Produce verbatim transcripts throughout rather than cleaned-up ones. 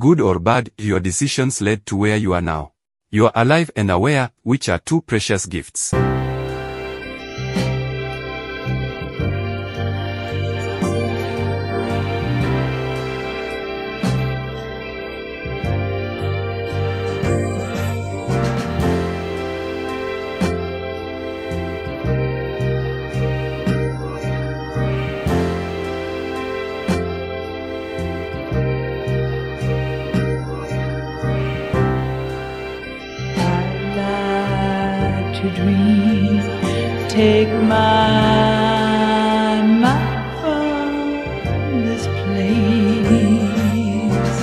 Good or bad, your decisions led to where you are now. You are alive and aware, which are two precious gifts. To dream, take my mind from this place.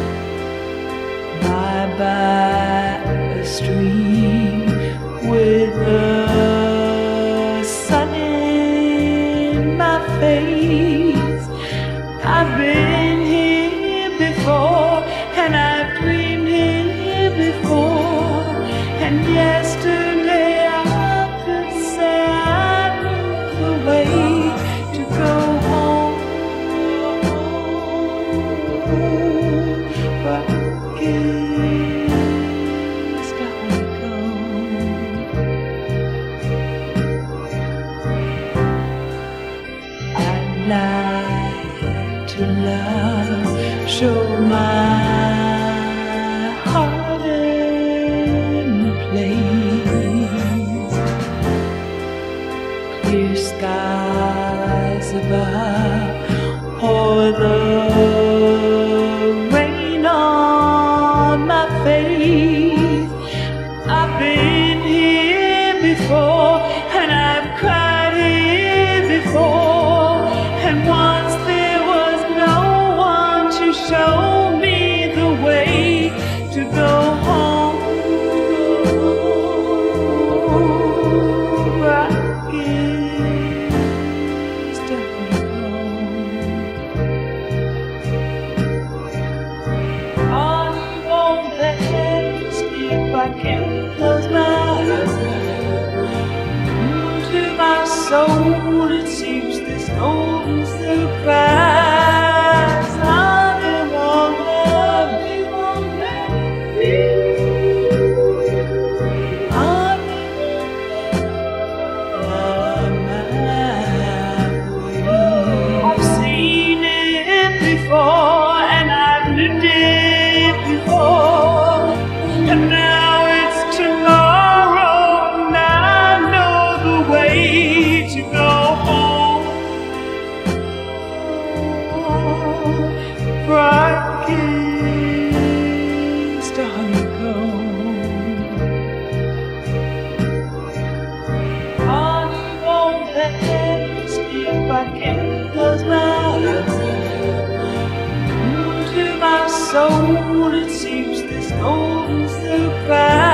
Bye by a stream with the sun in my face. I've been here before, and I've dreamed here before, and yesterday like to love, show my heart in place. Clear skies above, or the rain on my face. I've been here before, and I've cried here before. And once there was no one to show me the way to go home. I guess don't go. I won't best if I can close my eyes. To my soul it seems this golden surprise. I won't love you, won't let you. I won't my way. I've seen it before, and I've lived it before, and now it's tomorrow, and I know the way to go home. For I kissed a honeycomb. Honey won't last if I can't close my eyes. To my soul it seems this golden surprise.